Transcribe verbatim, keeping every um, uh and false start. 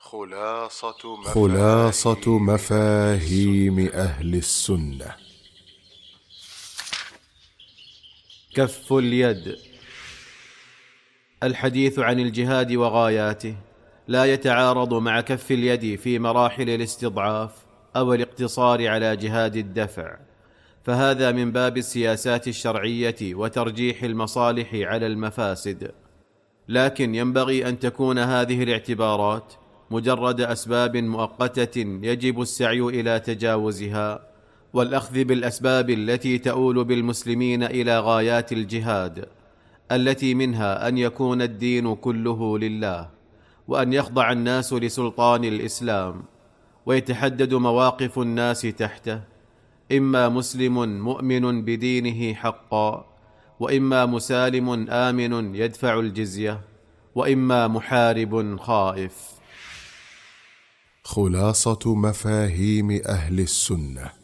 خلاصة مفاهيم, خلاصة مفاهيم أهل السنة. كف اليد. الحديث عن الجهاد وغاياته لا يتعارض مع كف اليد في مراحل الاستضعاف أو الاقتصار على جهاد الدفع، فهذا من باب السياسات الشرعية وترجيح المصالح على المفاسد، لكن ينبغي أن تكون هذه الاعتبارات مجرد أسباب مؤقتة يجب السعي إلى تجاوزها، والأخذ بالأسباب التي تؤول بالمسلمين إلى غايات الجهاد، التي منها أن يكون الدين كله لله، وأن يخضع الناس لسلطان الإسلام، ويتحدد مواقف الناس تحته، إما مسلم مؤمن بدينه حقا، وإما مسالم آمن يدفع الجزية، وإما محارب خائف. خلاصة مفاهيم أهل السنة.